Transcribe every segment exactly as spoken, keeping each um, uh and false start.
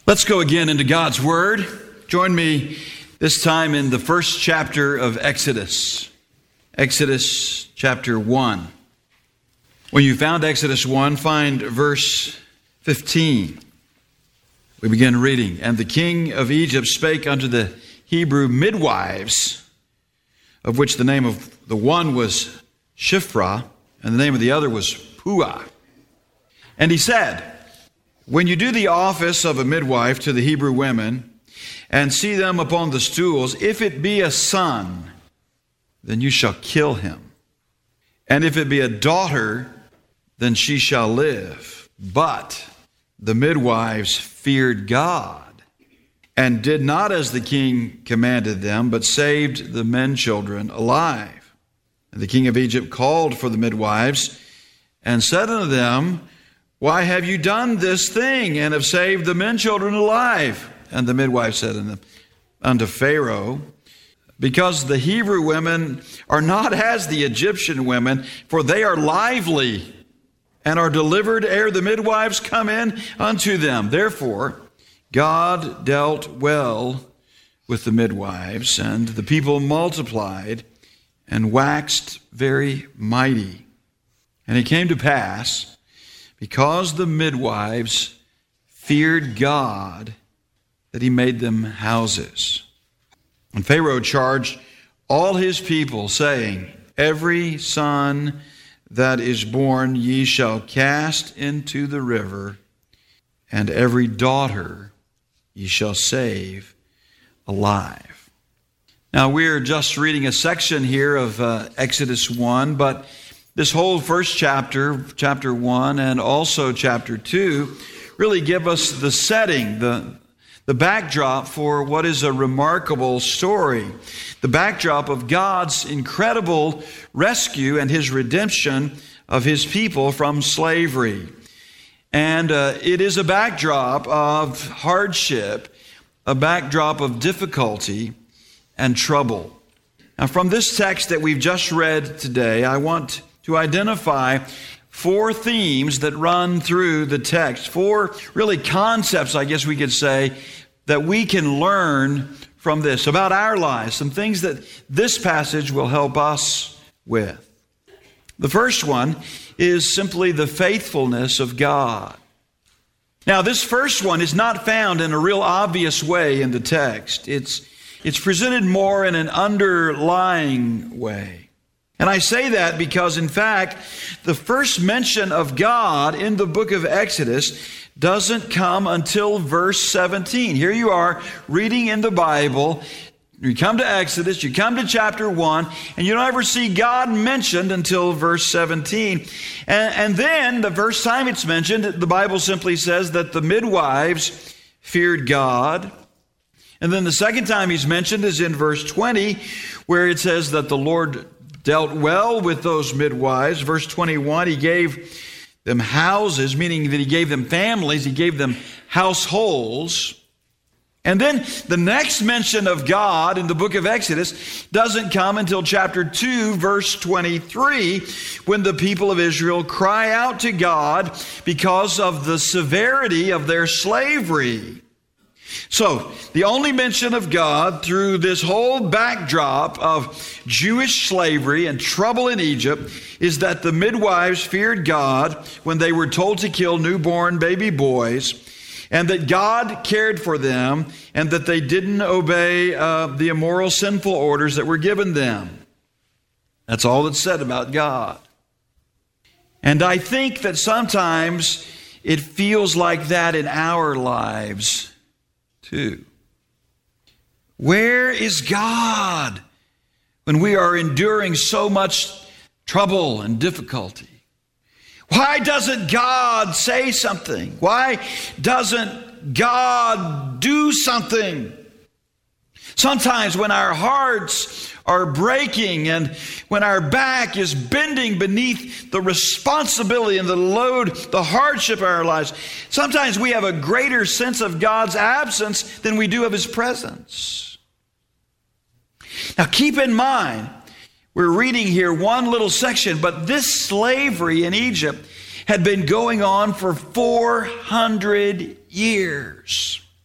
Let's go again into God's Word. Join me this time in the first chapter of Exodus. Exodus chapter one. When you found Exodus one, find verse fifteen. We begin reading. And the king of Egypt spake unto the Hebrew midwives, of which the name of the one was Shiphrah, and the name of the other was Puah. And he said, when you do the office of a midwife to the Hebrew women, and see them upon the stools, if it be a son, then you shall kill him. And if it be a daughter, then she shall live. But the midwives feared God, and did not as the king commanded them, but saved the men children alive. And the king of Egypt called for the midwives, and said unto them, why have you done this thing, and have saved the men children alive? And the midwife said unto, unto Pharaoh, because the Hebrew women are not as the Egyptian women, for they are lively, and are delivered ere the midwives come in unto them. Therefore God dealt well with the midwives, and the people multiplied and waxed very mighty. And it came to pass, because the midwives feared God, that he made them houses. And Pharaoh charged all his people, saying, every son that is born ye shall cast into the river, and every daughter ye shall save alive. Now we're just reading a section here of uh, Exodus one, but this whole first chapter, chapter one, and also chapter two, really give us the setting, the, the backdrop for what is a remarkable story. The backdrop of God's incredible rescue and his redemption of his people from slavery. And uh, it is a backdrop of hardship, a backdrop of difficulty and trouble. Now, from this text that we've just read today, I want to identify four themes that run through the text, four really concepts, I guess we could say, that we can learn from this about our lives, some things that this passage will help us with. The first one is simply the faithfulness of God. Now, this first one is not found in a real obvious way in the text. It's, it's presented more in an underlying way. And I say that because, in fact, the first mention of God in the book of Exodus doesn't come until verse seventeen. Here you are reading in the Bible. You come to Exodus, you come to chapter one, and you don't ever see God mentioned until verse seventeen. And, and then the first time it's mentioned, the Bible simply says that the midwives feared God. And then the second time he's mentioned is in verse twenty, where it says that the Lord dealt well with those midwives. Verse twenty-one, he gave them houses, meaning that he gave them families, he gave them households. And then the next mention of God in the book of Exodus doesn't come until chapter two, verse twenty-three, when the people of Israel cry out to God because of the severity of their slavery. So, the only mention of God through this whole backdrop of Jewish slavery and trouble in Egypt is that the midwives feared God when they were told to kill newborn baby boys, and that God cared for them, and that they didn't obey uh, the immoral, sinful orders that were given them. That's all that's said about God. And I think that sometimes it feels like that in our lives too. Where is God when we are enduring so much trouble and difficulty? Why doesn't God say something? Why doesn't God do something? Sometimes when our hearts are breaking and when our back is bending beneath the responsibility and the load, the hardship of our lives, sometimes we have a greater sense of God's absence than we do of his presence. Now keep in mind, we're reading here one little section, but this slavery in Egypt had been going on for four hundred years.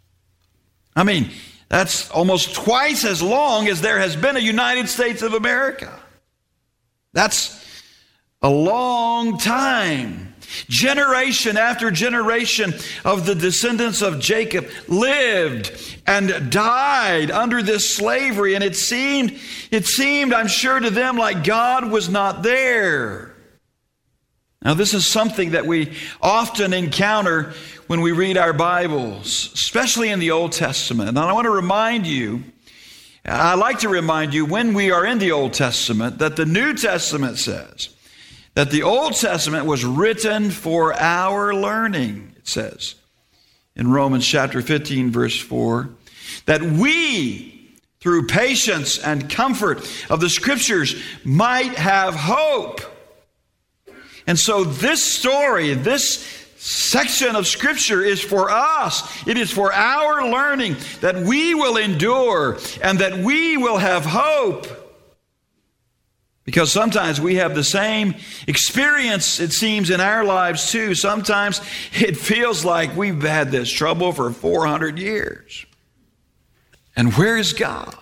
I mean, that's almost twice as long as there has been a United States of America. That's a long time. Generation after generation of the descendants of Jacob lived and died under this slavery, and it seemed, it seemed, I'm sure, to them like God was not there. Now, this is something that we often encounter when we read our Bibles, especially in the Old Testament. And I want to remind you, I like to remind you when we are in the Old Testament, that the New Testament says that the Old Testament was written for our learning, it says in Romans chapter fifteen, verse four, that we, through patience and comfort of the Scriptures, might have hope. And so this story, this section of Scripture is for us. It is for our learning, that we will endure and that we will have hope. Because sometimes we have the same experience, it seems, in our lives too. Sometimes it feels like we've had this trouble for four hundred years. And where is God?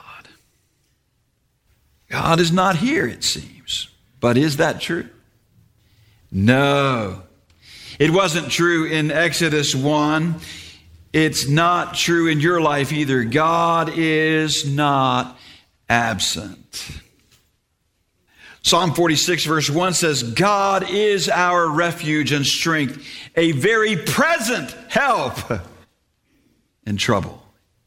God is not here, it seems. But is that true? No. It wasn't true in Exodus one. It's not true in your life either. God is not absent. Psalm forty-six verse one says, God is our refuge and strength, a very present help in trouble.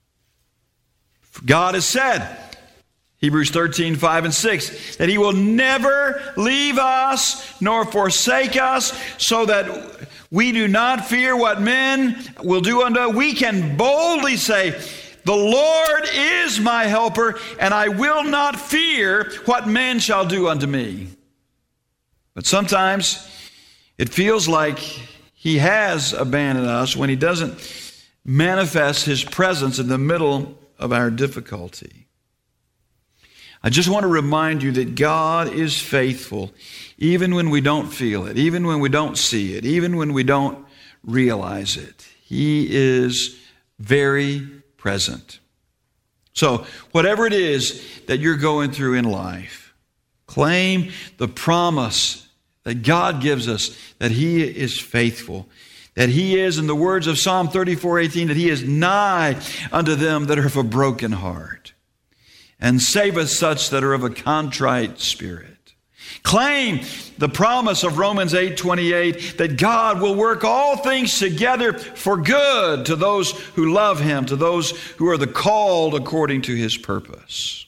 God has said, Hebrews thirteen, five and six, that He will never leave us nor forsake us, so that we do not fear what men will do unto us. We can boldly say, the Lord is my helper, and I will not fear what men shall do unto me. But sometimes it feels like He has abandoned us when He doesn't manifest His presence in the middle of our difficulty. I just want to remind you that God is faithful, even when we don't feel it, even when we don't see it, even when we don't realize it. He is very present. So, whatever it is that you're going through in life, claim the promise that God gives us, that He is faithful, that He is, in the words of Psalm thirty-four eighteen, that He is nigh unto them that are of a broken heart, and saveth such that are of a contrite spirit. Claim the promise of Romans eight twenty-eight, that God will work all things together for good to those who love Him, to those who are the called according to His purpose.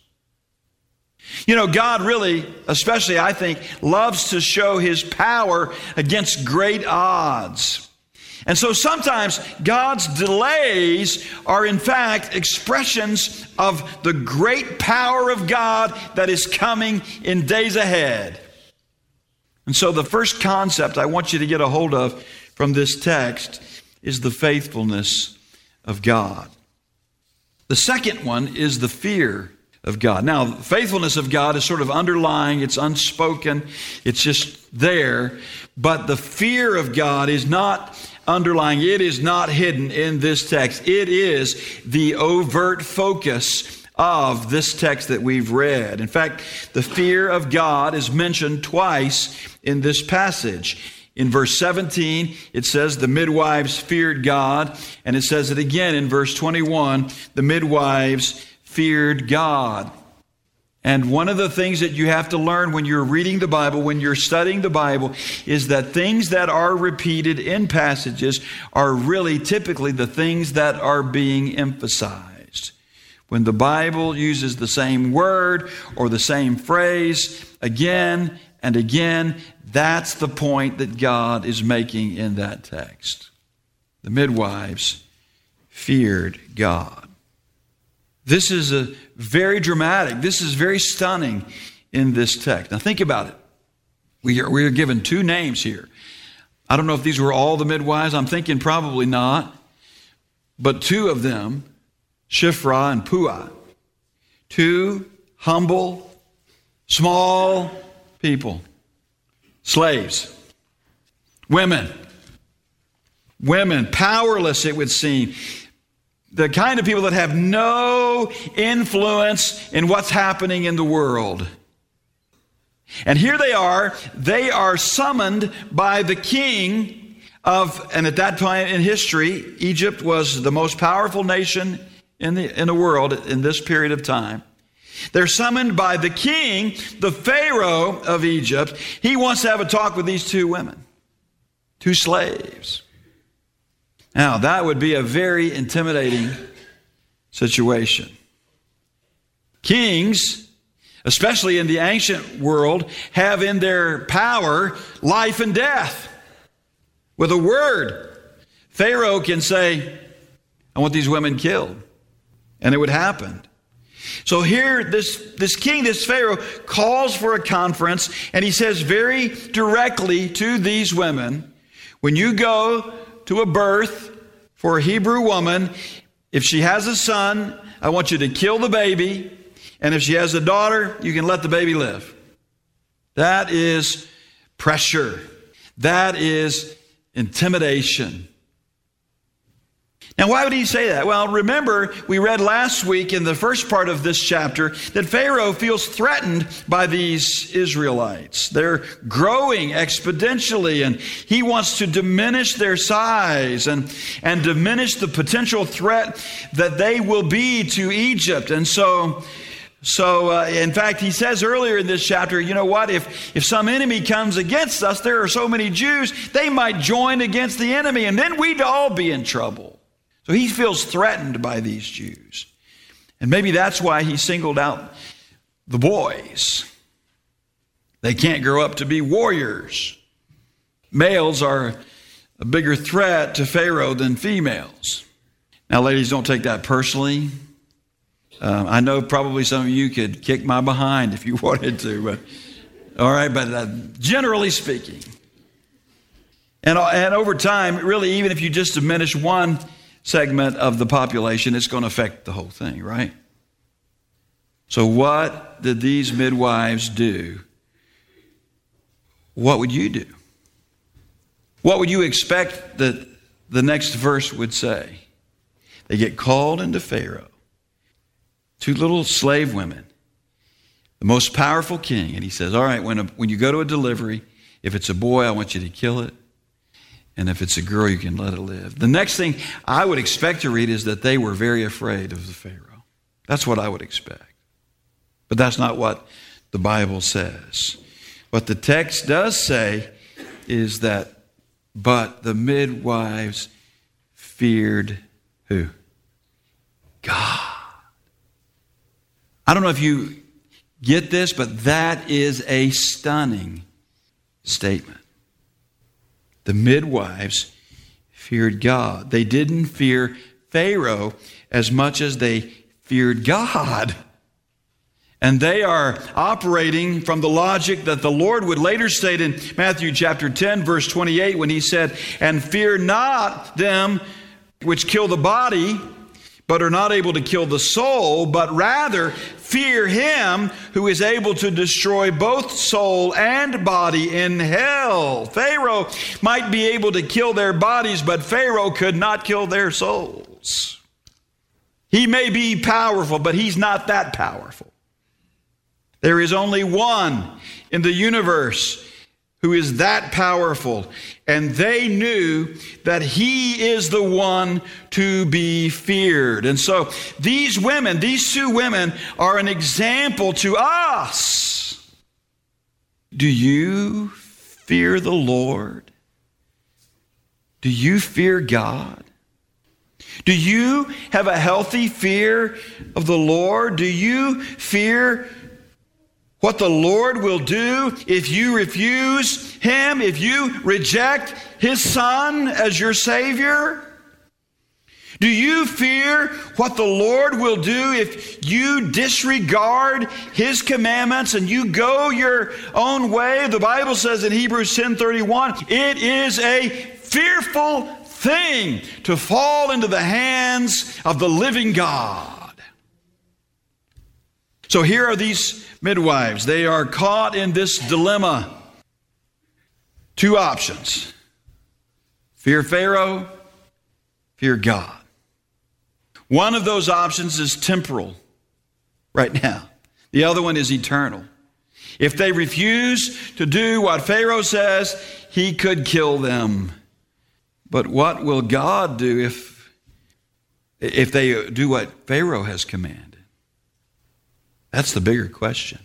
You know, God really, especially I think, loves to show His power against great odds. And so sometimes God's delays are in fact expressions of the great power of God that is coming in days ahead. And so the first concept I want you to get a hold of from this text is the faithfulness of God. The second one is the fear of God. Now, the faithfulness of God is sort of underlying, it's unspoken, it's just there. But the fear of God is not underlying, it is not hidden in this text. It is the overt focus of this text that we've read. In fact, the fear of God is mentioned twice in this passage. In verse seventeen, it says the midwives feared God, and it says it again in verse twenty-one, the midwives feared God. And one of the things that you have to learn when you're reading the Bible, when you're studying the Bible, is that things that are repeated in passages are really typically the things that are being emphasized. When the Bible uses the same word or the same phrase again and again, that's the point that God is making in that text. The midwives feared God. This is a very dramatic, this is very stunning in this text. Now think about it. We are, we are given two names here. I don't know if these were all the midwives. I'm thinking probably not. But two of them, Shiphrah and Puah, two humble, small people, slaves, women, women, powerless it would seem. The kind of people that have no influence in what's happening in the world. And here they are, they are summoned by the king of, and at that time in history, Egypt was the most powerful nation in the, in the world in this period of time. They're summoned by the king, the Pharaoh of Egypt. He wants to have a talk with these two women, two slaves. Now, that would be a very intimidating situation. Kings, especially in the ancient world, have in their power life and death. With a word, Pharaoh can say, I want these women killed. And it would happen. So here, this, this king, this Pharaoh, calls for a conference, and he says very directly to these women, when you go to a birth for a Hebrew woman, if she has a son, I want you to kill the baby, and if she has a daughter, you can let the baby live. That is pressure. That is intimidation. Now, why would he say that? Well, remember, we read last week in the first part of this chapter that Pharaoh feels threatened by these Israelites. They're growing exponentially, and he wants to diminish their size and, and diminish the potential threat that they will be to Egypt. And so, so uh, in fact, he says earlier in this chapter, you know what, if, if some enemy comes against us, there are so many Jews, they might join against the enemy, and then we'd all be in trouble. So he feels threatened by these Jews. And maybe that's why he singled out the boys. They can't grow up to be warriors. Males are a bigger threat to Pharaoh than females. Now, ladies, don't take that personally. Uh, I know probably some of you could kick my behind if you wanted to. But all right, but uh, generally speaking. And, and over time, really, even if you just diminish one segment of the population, it's going to affect the whole thing, right? So what did these midwives do? What would you do? What would you expect that the next verse would say? They get called into Pharaoh. Two little slave women, the most powerful king. And he says, all right, when, a, when you go to a delivery, if it's a boy, I want you to kill it. And if it's a girl, you can let it live. The next thing I would expect to read is that they were very afraid of the Pharaoh. That's what I would expect. But that's not what the Bible says. What the text does say is that, but the midwives feared who? God. I don't know if you get this, but that is a stunning statement. The midwives feared God. They didn't fear Pharaoh as much as they feared God. And they are operating from the logic that the Lord would later state in Matthew chapter ten, verse twenty-eight, when he said, and fear not them which kill the body, but are not able to kill the soul, but rather fear him who is able to destroy both soul and body in hell. Pharaoh might be able to kill their bodies, but Pharaoh could not kill their souls. He may be powerful, but he's not that powerful. There is only one in the universe who is that powerful, and they knew that he is the one to be feared. And so these women, these two women, are an example to us. Do you fear the Lord? Do you fear God? Do you have a healthy fear of the Lord? Do you fear what the Lord will do if you refuse him, if you reject his Son as your Savior? Do you fear what the Lord will do if you disregard his commandments and you go your own way? The Bible says in Hebrews ten thirty-one, it is a fearful thing to fall into the hands of the living God. So here are these midwives. They are caught in this dilemma. Two options. Fear Pharaoh, fear God. One of those options is temporal right now. The other one is eternal. If they refuse to do what Pharaoh says, he could kill them. But what will God do if, if they do what Pharaoh has commanded? That's the bigger question.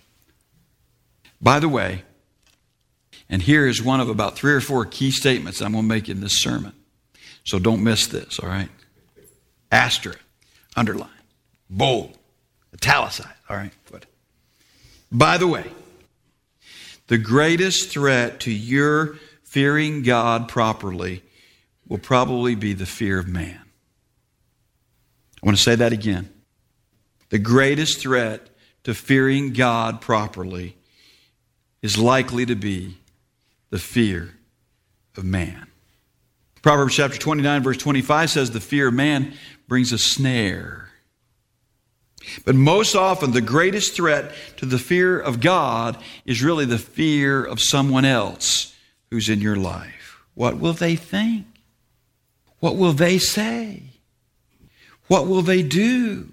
By the way, and here is one of about three or four key statements I'm going to make in this sermon. So don't miss this, all right? Asterisk, underline, bold, italicized, all right? Good. By the way, the greatest threat to your fearing God properly will probably be the fear of man. I want to say that again. The greatest threat to fearing God properly is likely to be the fear of man. Proverbs chapter twenty-nine, verse twenty-five says the fear of man brings a snare. But most often, the greatest threat to the fear of God is really the fear of someone else who's in your life. What will they think? What will they say? What will they do?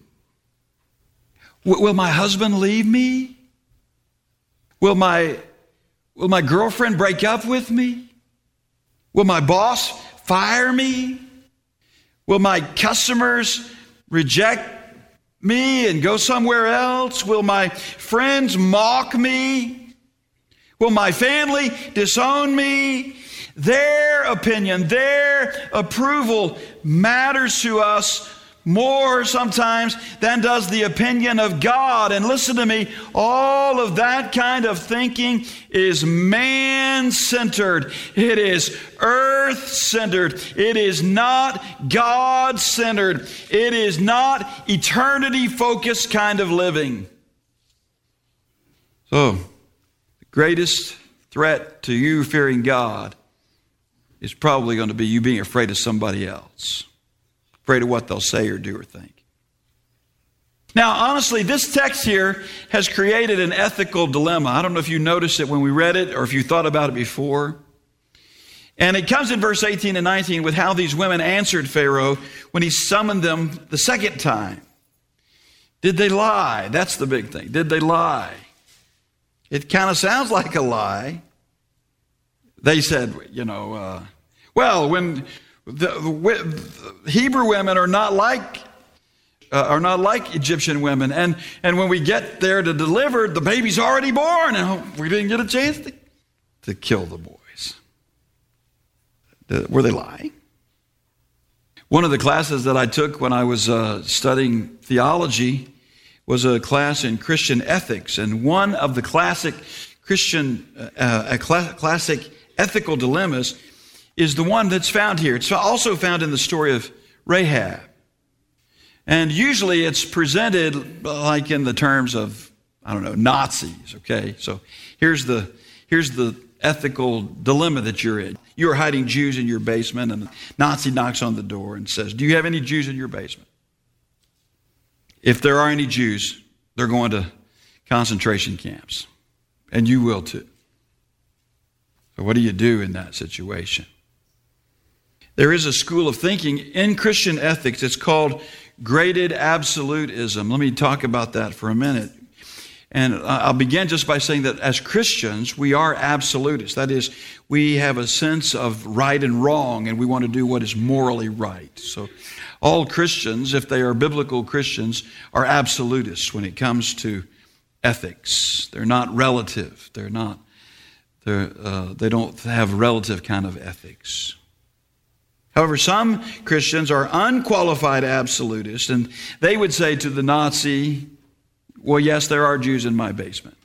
Will my husband leave me? Will my, will my girlfriend break up with me? Will my boss fire me? Will my customers reject me and go somewhere else? Will my friends mock me? Will my family disown me? Their opinion, their approval matters to us more sometimes than does the opinion of God. And listen to me, all of that kind of thinking is man-centered. It is earth-centered. It is not God-centered. It is not eternity-focused kind of living. So, the greatest threat to you fearing God is probably going to be you being afraid of somebody else. Afraid of what they'll say or do or think. Now, honestly, this text here has created an ethical dilemma. I don't know if you noticed it when we read it or if you thought about it before. And it comes in verse eighteen and nineteen with how these women answered Pharaoh when he summoned them the second time. Did they lie? That's the big thing. Did they lie? It kind of sounds like a lie. They said, you know, uh, well, when... The, the Hebrew women are not like uh, are not like Egyptian women, and and when we get there to deliver, the baby's already born, and we didn't get a chance to, to kill the boys. Were they lying? One of the classes that I took when I was uh, studying theology was a class in Christian ethics, and one of the classic Christian uh, a cl- classic ethical dilemmas is the one that's found here. It's also found in the story of Rahab. And usually it's presented like in the terms of, I don't know, Nazis, okay? So here's the, here's the ethical dilemma that you're in. You're hiding Jews in your basement, and the Nazi knocks on the door and says, do you have any Jews in your basement? If there are any Jews, they're going to concentration camps. And you will too. So what do you do in that situation? There is a school of thinking in Christian ethics. It's called graded absolutism. Let me talk about that for a minute. And I'll begin just by saying that as Christians, we are absolutists. That is, we have a sense of right and wrong, and we want to do what is morally right. So all Christians, if they are biblical Christians, are absolutists when it comes to ethics. They're not relative. They're not, they're, uh, they don't have relative kind of ethics. However, some Christians are unqualified absolutists, and they would say to the Nazi, well, yes, there are Jews in my basement.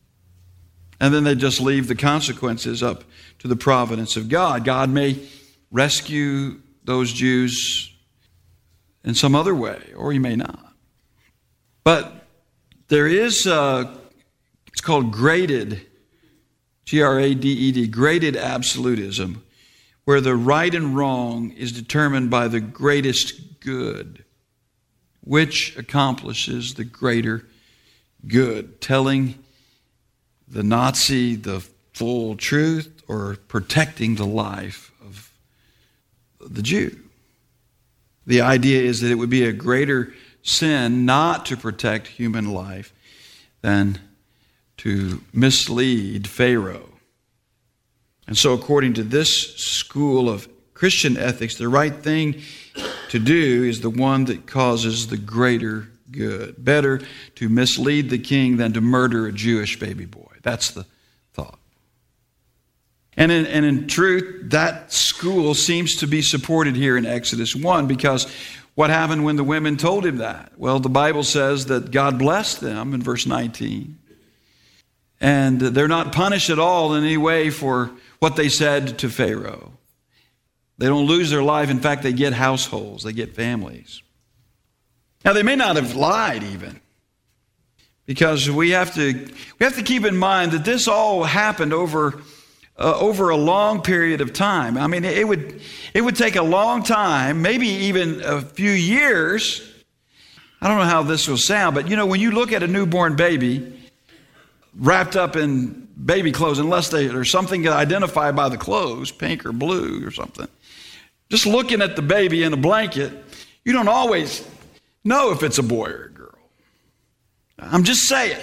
And then they just leave the consequences up to the providence of God. God may rescue those Jews in some other way, or he may not. But there is, uh, it's called graded, G R A D E D, graded absolutism, where the right and wrong is determined by the greatest good, which accomplishes the greater good, telling the Nazi the full truth or protecting the life of the Jew. The idea is that it would be a greater sin not to protect human life than to mislead Pharaoh. And so according to this school of Christian ethics, the right thing to do is the one that causes the greater good. Better to mislead the king than to murder a Jewish baby boy. That's the thought. And in, and in truth, that school seems to be supported here in Exodus one, because what happened when the women told him that? Well, the Bible says that God blessed them in verse nineteen. And they're not punished at all in any way for what they said to Pharaoh. They don't lose their life. In fact, they get households. They get families. Now, they may not have lied even, because we have to we have to keep in mind that this all happened over uh, over a long period of time. I mean, it would it would take a long time, maybe even a few years. I don't know how this will sound, but you know, when you look at a newborn baby wrapped up in baby clothes, unless they, there's something identified by the clothes, pink or blue or something, just looking at the baby in a blanket, you don't always know if it's a boy or a girl. I'm just saying.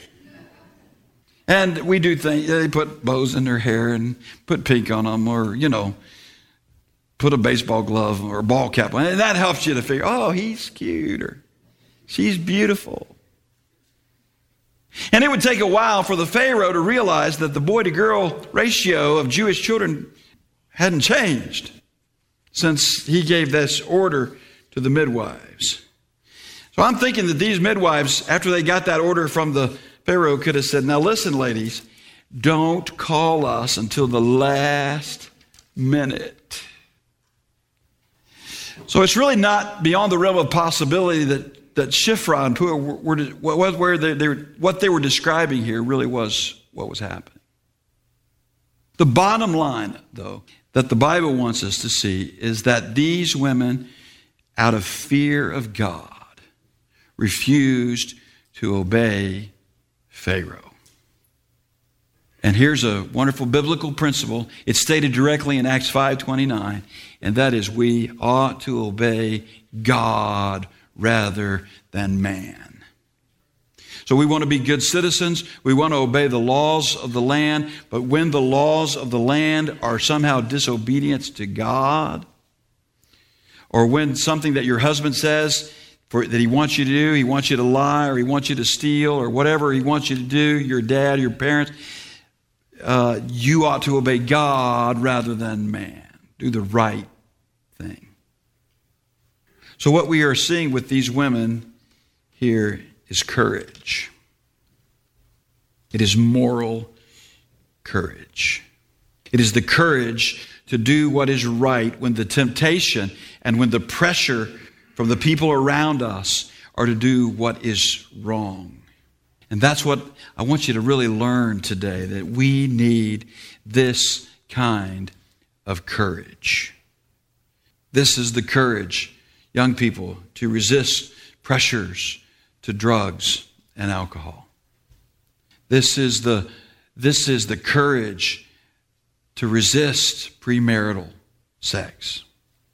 And we do think they put bows in their hair and put pink on them, or, you know, put a baseball glove or a ball cap on, and that helps you to figure, oh, he's cute or she's beautiful. And it would take a while for the Pharaoh to realize that the boy-to-girl ratio of Jewish children hadn't changed since he gave this order to the midwives. So I'm thinking that these midwives, after they got that order from the Pharaoh, could have said, now listen, ladies, don't call us until the last minute. So it's really not beyond the realm of possibility that that Shiphrah and Puah were, were, were they, they were, what they were describing here really was what was happening. The bottom line, though, that the Bible wants us to see is that these women, out of fear of God, refused to obey Pharaoh. And here's a wonderful biblical principle. It's stated directly in Acts five twenty-nine, and that is we ought to obey God rather than man. So we want to be good citizens. We want to obey the laws of the land. But when the laws of the land are somehow disobedience to God, or when something that your husband says for, that he wants you to do, he wants you to lie, or he wants you to steal, or whatever he wants you to do, your dad, your parents, uh, you ought to obey God rather than man. Do the right thing. So what we are seeing with these women here is courage. It is moral courage. It is the courage to do what is right when the temptation and when the pressure from the people around us are to do what is wrong. And that's what I want you to really learn today, that we need this kind of courage. This is the courage, young people, to resist pressures to drugs and alcohol. This is the, this is the courage to resist premarital sex.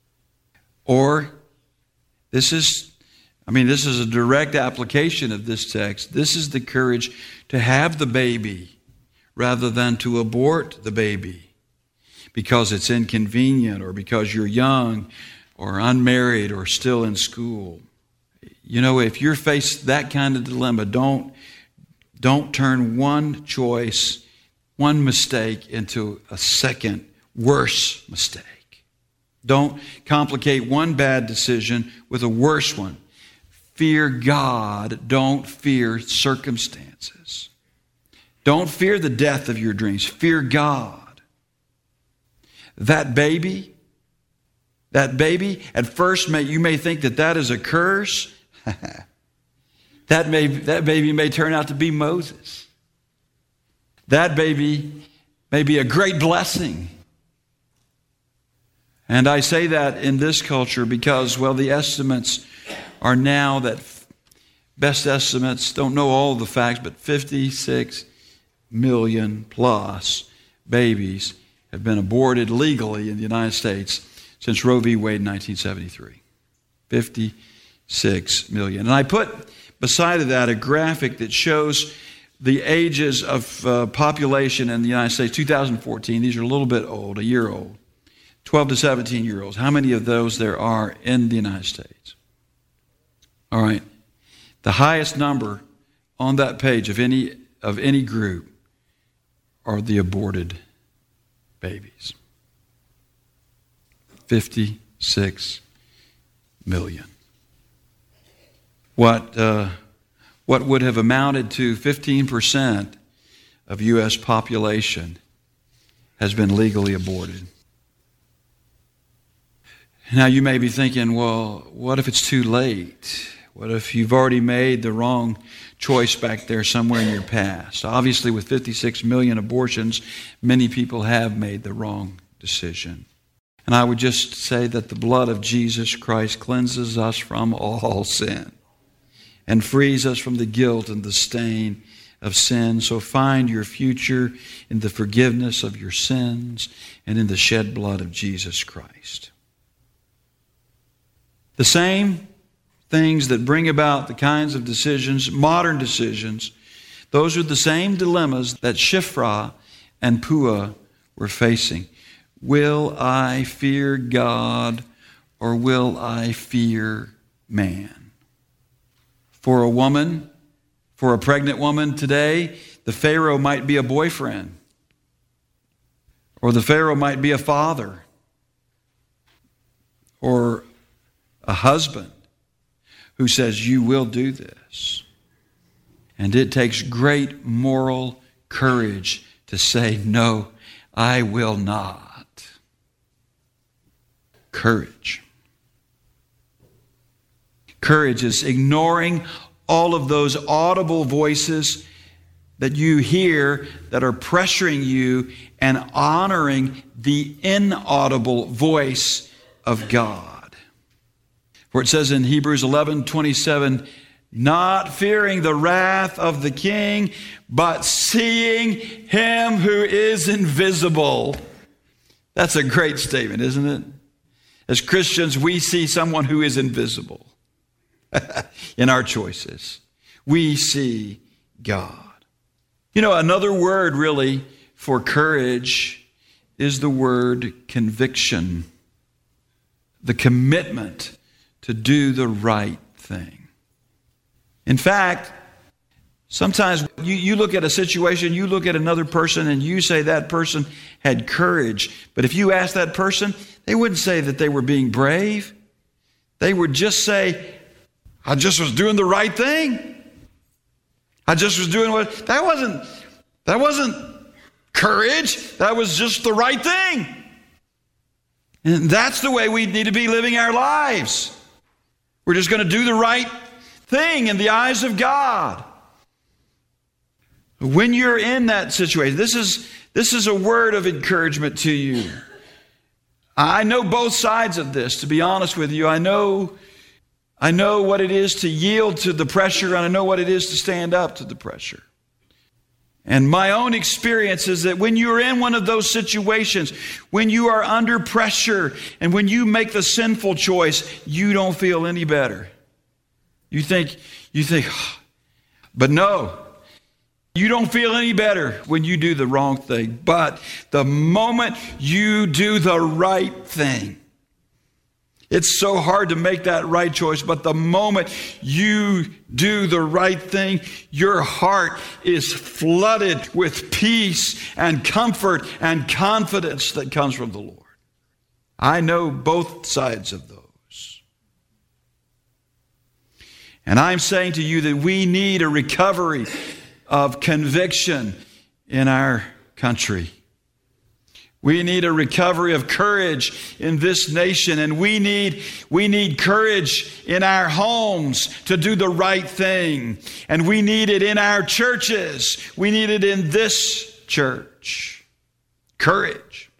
Or this is, I mean, this is a direct application of this text. This is the courage to have the baby rather than to abort the baby because it's inconvenient or because you're young or unmarried or still in school. You know, if you're faced that kind of dilemma, don't, don't turn one choice, one mistake into a second worse mistake. Don't complicate one bad decision with a worse one. Fear God. Don't fear circumstances. Don't fear the death of your dreams. Fear God. That baby, that baby, at first may, you may think that that is a curse. that, may, that baby may turn out to be Moses. That baby may be a great blessing. And I say that in this culture because, well, the estimates are now that best estimates, don't know all the facts, but fifty-six million plus babies have been aborted legally in the United States since Roe v. Wade in nineteen seventy-three. fifty-six million. And I put beside of that a graphic that shows the ages of uh, population in the United States. two thousand fourteen, these are a little bit old, a year old. twelve to seventeen year olds. How many of those there are in the United States? All right. The highest number on that page of any of any group are the aborted babies. fifty-six million. What uh, what would have amounted to fifteen percent of U S population has been legally aborted. Now you may be thinking, well, what if it's too late? What if you've already made the wrong choice back there somewhere in your past? Obviously, with fifty-six million abortions, many people have made the wrong decision. And I would just say that the blood of Jesus Christ cleanses us from all sin and frees us from the guilt and the stain of sin. So find your future in the forgiveness of your sins and in the shed blood of Jesus Christ. The same things that bring about the kinds of decisions, modern decisions, those are the same dilemmas that Shiphrah and Puah were facing. Will I fear God or will I fear man? For a woman, for a pregnant woman today, the Pharaoh might be a boyfriend, or the Pharaoh might be a father, or a husband who says, you will do this. And it takes great moral courage to say, no, I will not. Courage. Courage is ignoring all of those audible voices that you hear that are pressuring you and honoring the inaudible voice of God. For it says in Hebrews eleven twenty-seven, not fearing the wrath of the king, but seeing him who is invisible. That's a great statement, isn't it? As Christians, we see someone who is invisible in our choices. We see God. You know, another word really for courage is the word conviction. The commitment to do the right thing. In fact, sometimes you, you look at a situation, you look at another person, and you say that person had courage. But if you ask that person, they wouldn't say that they were being brave. They would just say, I just was doing the right thing. I just was doing what, that wasn't, that wasn't courage. That was just the right thing. And that's the way we need to be living our lives. We're just going to do the right thing in the eyes of God. When you're in that situation, this is, this is a word of encouragement to you. I know both sides of this, to be honest with you. I know, I know what it is to yield to the pressure, and I know what it is to stand up to the pressure. And my own experience is that when you're in one of those situations, when you are under pressure, and when you make the sinful choice, you don't feel any better. You think, you think, oh. But no, you don't feel any better when you do the wrong thing. But the moment you do the right thing, it's so hard to make that right choice, but the moment you do the right thing, your heart is flooded with peace and comfort and confidence that comes from the Lord. I know both sides of those. And I'm saying to you that we need a recovery of conviction in our country. We need a recovery of courage in this nation, and we need, we need courage in our homes to do the right thing. And we need it in our churches. We need it in this church. Courage.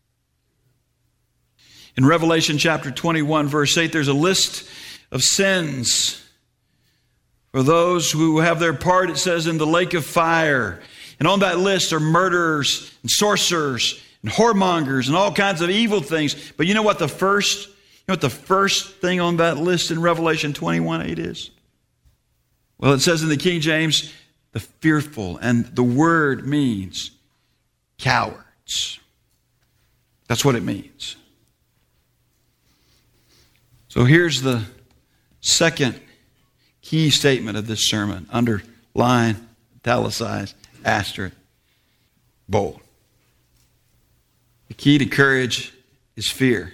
In Revelation chapter twenty-one, verse eight, there's a list of sins for those who have their part, it says, in the lake of fire. And on that list are murderers and sorcerers and whoremongers and all kinds of evil things. But you know what the first, know what the first thing on that list in Revelation twenty-one eight is? Well, it says in the King James, the fearful, and the word means cowards. That's what it means. So here's the second key statement of this sermon. Underline, italicized, asterisk, bold. The key to courage is fear.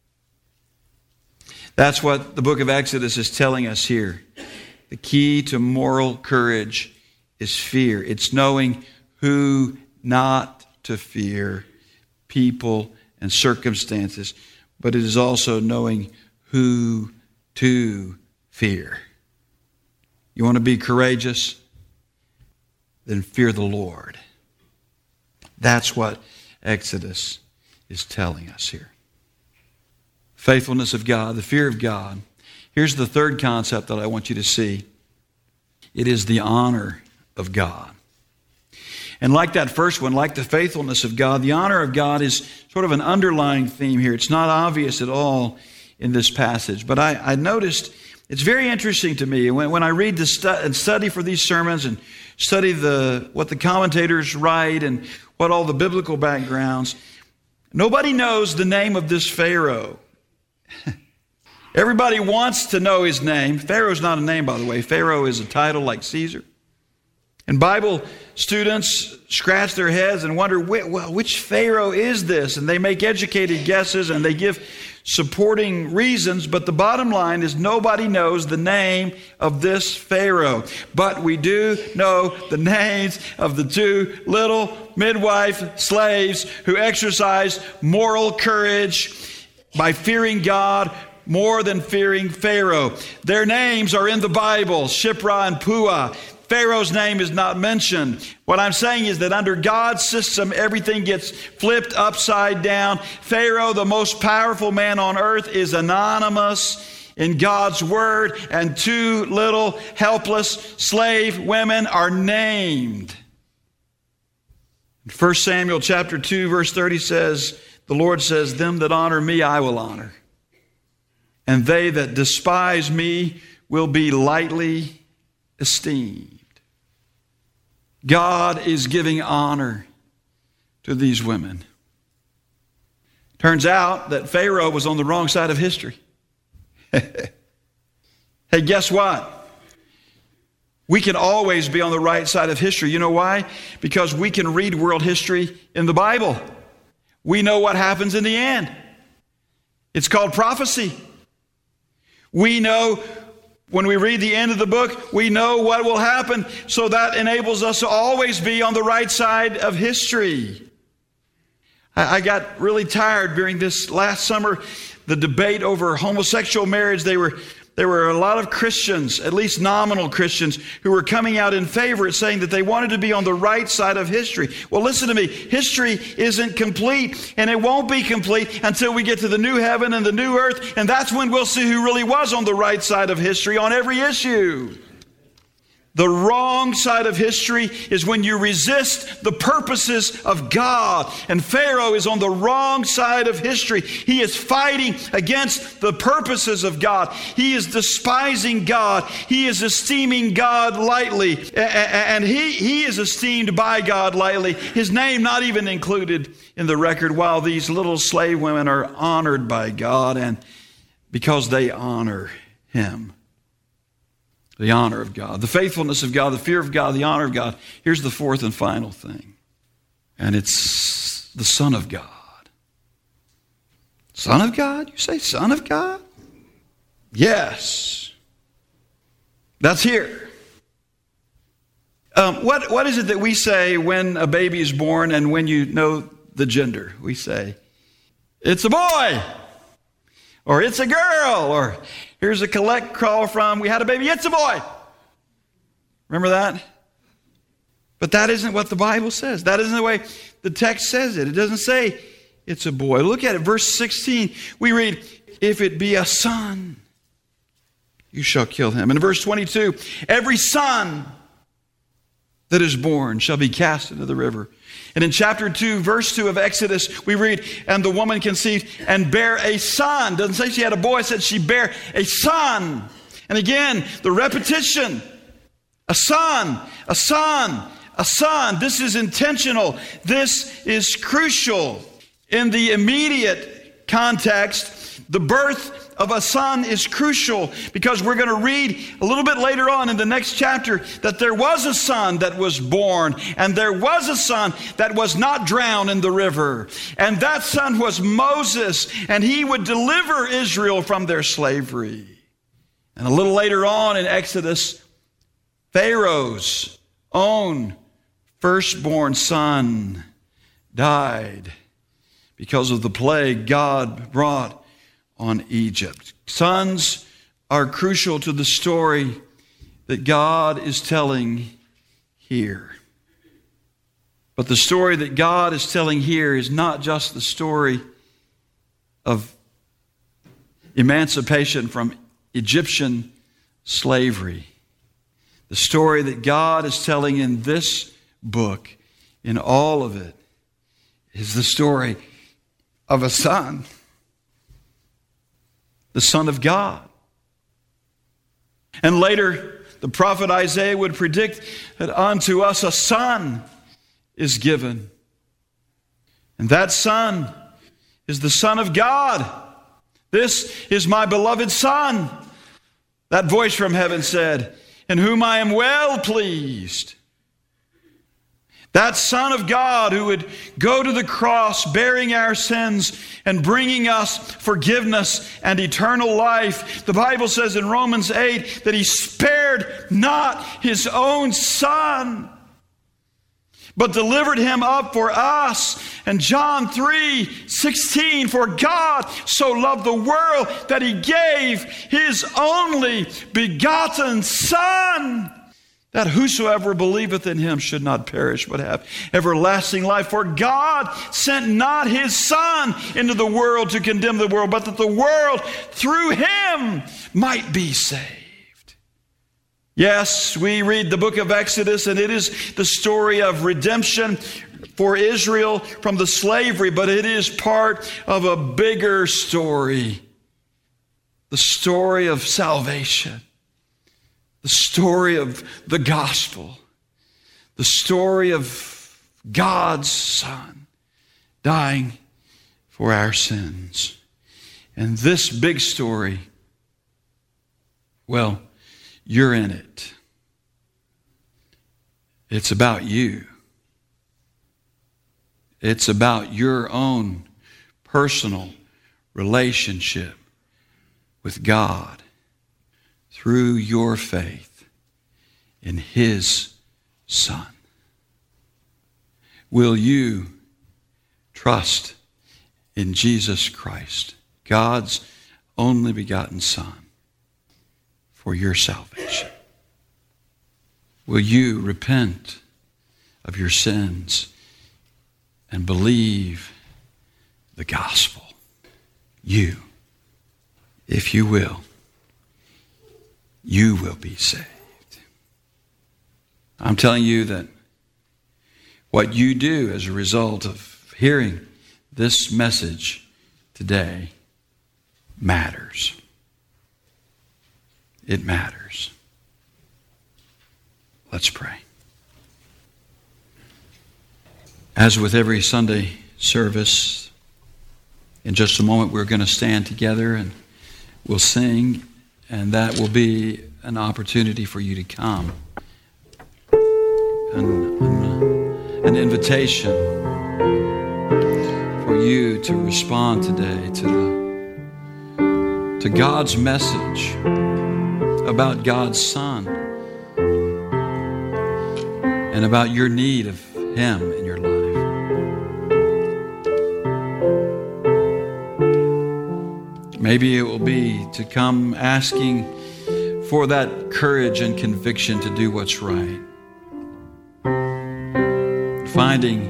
That's what the book of Exodus is telling us here. The key to moral courage is fear. It's knowing who not to fear, people and circumstances, but it is also knowing who to fear. You want to be courageous? Then fear the Lord. That's what Exodus is telling us here. Faithfulness of God, the fear of God. Here's the third concept that I want you to see. It is the honor of God. And like that first one, like the faithfulness of God, the honor of God is sort of an underlying theme here. It's not obvious at all in this passage. But I, I noticed it's very interesting to me when, when I read the stu- and study for these sermons and study the what the commentators write and what all the biblical backgrounds, nobody knows the name of this Pharaoh. Everybody wants to know his name. Pharaoh's not a name, by the way. Pharaoh is a title like Caesar. And Bible students scratch their heads and wonder, well, which Pharaoh is this? And they make educated guesses and they give supporting reasons. But the bottom line is nobody knows the name of this Pharaoh. But we do know the names of the two little midwife slaves who exercised moral courage by fearing God more than fearing Pharaoh. Their names are in the Bible, Shiphrah and Puah. Pharaoh's name is not mentioned. What I'm saying is that under God's system, everything gets flipped upside down. Pharaoh, the most powerful man on earth, is anonymous in God's word, and two little helpless slave women are named. First Samuel chapter two, verse thirty says, the Lord says, them that honor me, I will honor. And they that despise me will be lightly esteemed. God is giving honor to these women. Turns out that Pharaoh was on the wrong side of history. Hey, guess what? We can always be on the right side of history. You know why? Because we can read world history in the Bible. We know what happens in the end. It's called prophecy. We know when we read the end of the book, we know what will happen. So that enables us to always be on the right side of history. I, I got really tired during this last summer, the debate over homosexual marriage. They were There were a lot of Christians, at least nominal Christians, who were coming out in favor, saying that they wanted to be on the right side of history. Well, listen to me. History isn't complete, and it won't be complete until we get to the new heaven and the new earth, and that's when we'll see who really was on the right side of history on every issue. The wrong side of history is when you resist the purposes of God. And Pharaoh is on the wrong side of history. He is fighting against the purposes of God. He is despising God. He is esteeming God lightly. And he, he is esteemed by God lightly. His name not even included in the record, while these little slave women are honored by God, and because they honor Him. The honor of God, the faithfulness of God, the fear of God, the honor of God. Here's the fourth and final thing. And it's the Son of God. Son of God? You say Son of God? Yes. That's here. Um, what, what is it that we say when a baby is born and when you know the gender? We say, it's a boy. Or it's a girl. Or here's a collect call from, we had a baby, it's a boy. Remember that? But that isn't what the Bible says. That isn't the way the text says it. It doesn't say it's a boy. Look at it, verse sixteen. We read, if it be a son, you shall kill him. And in verse twenty-two, every son that is born shall be cast into the river. And in chapter two, verse two of Exodus, we read, and the woman conceived and bare a son. Doesn't say she had a boy, it said she bare a son. And again, the repetition, a son, a son, a son. This is intentional. This is crucial. In the immediate context, the birth of a son is crucial because we're going to read a little bit later on in the next chapter that there was a son that was born, and there was a son that was not drowned in the river. And that son was Moses, and he would deliver Israel from their slavery. And a little later on in Exodus, Pharaoh's own firstborn son died because of the plague God brought on Egypt. Sons are crucial to the story that God is telling here. But the story that God is telling here is not just the story of emancipation from Egyptian slavery. The story that God is telling in this book, in all of it, is the story of a son. The Son of God. And later, the prophet Isaiah would predict that unto us a son is given. And that son is the Son of God. This is my beloved Son, that voice from heaven said, in whom I am well pleased. That Son of God who would go to the cross bearing our sins and bringing us forgiveness and eternal life. The Bible says in Romans eight that he spared not his own Son, but delivered him up for us. And John three sixteen, for God so loved the world that he gave his only begotten Son, that whosoever believeth in him should not perish, but have everlasting life. For God sent not his Son into the world to condemn the world, but that the world through him might be saved. Yes, we read the book of Exodus, and it is the story of redemption for Israel from the slavery, but it is part of a bigger story, the story of salvation. The story of the gospel, the story of God's Son dying for our sins. And this big story, well, you're in it. It's about you. It's about your own personal relationship with God through your faith in his Son. Will you trust in Jesus Christ, God's only begotten Son, for your salvation? Will you repent of your sins and believe the gospel? You, if you will, you will be saved. I'm telling you that what you do as a result of hearing this message today matters. It matters. Let's pray. As with every Sunday service, in just a moment we're going to stand together and we'll sing. And that will be an opportunity for you to come. An, an, an invitation for you to respond today to, the, to God's message about God's Son and about your need of him in your life. Maybe it will be to come asking for that courage and conviction to do what's right. Finding,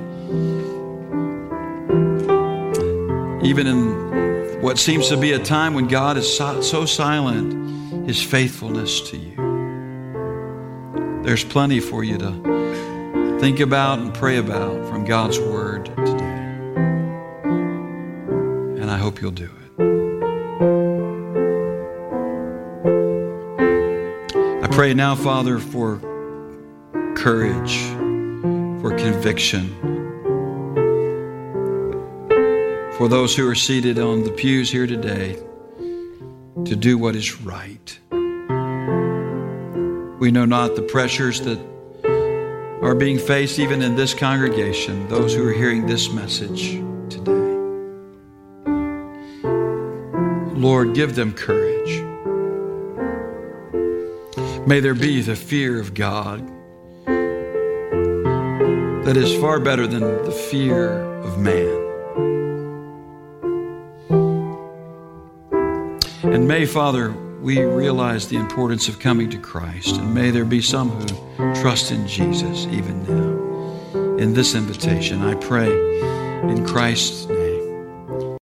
even in what seems to be a time when God is so, so silent, his faithfulness to you. There's plenty for you to think about and pray about from God's Word today. And I hope you'll do it. I pray now, Father, for courage, for conviction, for those who are seated on the pews here today to do what is right. We know not the pressures that are being faced even in this congregation, those who are hearing this message today. Lord, give them courage. May there be the fear of God that is far better than the fear of man. And may, Father, we realize the importance of coming to Christ. And may there be some who trust in Jesus even now. In this invitation, I pray in Christ's name.